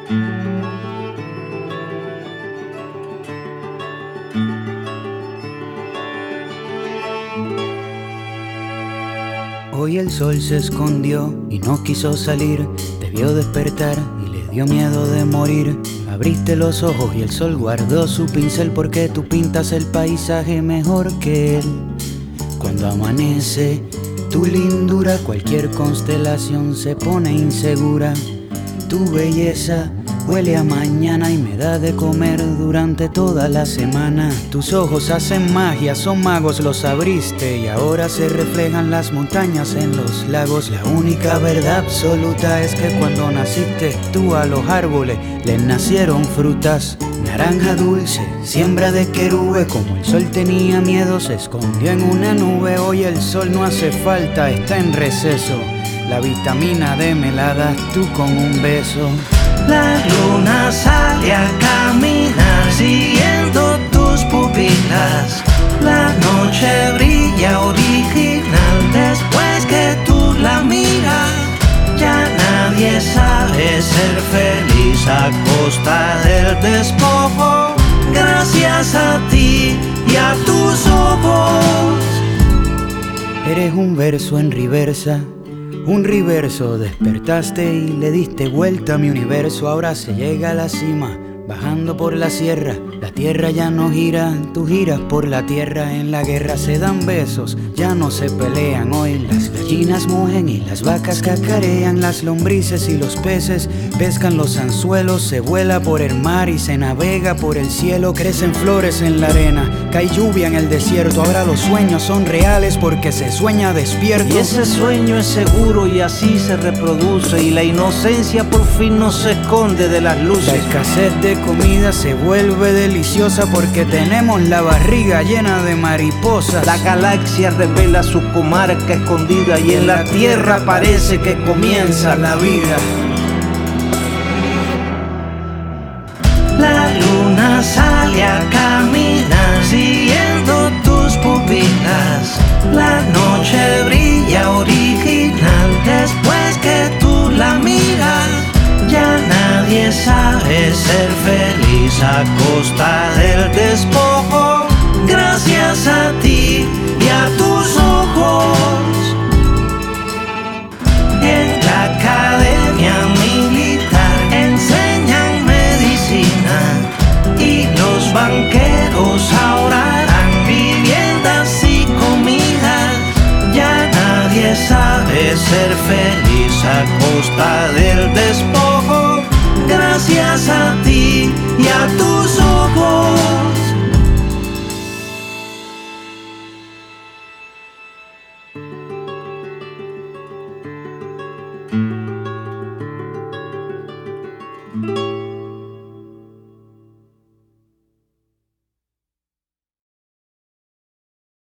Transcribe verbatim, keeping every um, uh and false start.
Hoy el sol se escondió y no quiso salir. Te vio despertar y le dio miedo de morir. Abriste los ojos y el sol guardó su pincel, porque tú pintas el paisaje mejor que él. Cuando amanece tu lindura, cualquier constelación se pone insegura. Tu belleza huele a mañana y me da de comer durante toda la semana. Tus ojos hacen magia, son magos, los abriste y ahora se reflejan las montañas en los lagos. La única verdad absoluta es que cuando naciste tú a los árboles les nacieron frutas. Naranja dulce, siembra de querube, como el sol tenía miedo se escondió en una nube. Hoy el sol no hace falta, está en receso. La vitamina D me la das tú con un beso. La luna sale a caminar siguiendo tus pupilas. La noche brilla original después que tú la miras. Ya nadie sabe ser feliz a costa del despojo. Gracias a ti y a tus ojos. Eres un verso en reversa, un reverso. Despertaste y le diste vuelta a mi universo. Ahora se llega a la cima, bajando por la sierra. La tierra ya no gira, tú giras por la tierra. En la guerra se dan besos, ya no se pelean. Hoy las gallinas mugen y las vacas cacarean. Las lombrices y los peces pescan los anzuelos. Se vuela por el mar y se navega por el cielo. Crecen flores en la arena, cae lluvia en el desierto. Ahora los sueños son reales porque se sueña despierto. Y ese sueño es seguro y así se reproduce. Y la inocencia por fin no se esconde de las luces. La escasez de comida se vuelve deliciosa porque tenemos la barriga llena de mariposas. La galaxia revela su comarca escondida y en la tierra parece que comienza la vida. La luna sale a caminar siguiendo tus pupilas. La noche brilla original después que tú la miras. Ya nadie sabe ser feliz a costa del despojo. Gracias a ti y a tus ojos. En la academia militar enseñan medicina y los banqueros ahora dan viviendas y comidas. Ya nadie sabe ser feliz a costa del despojo. Gracias a ti y a tu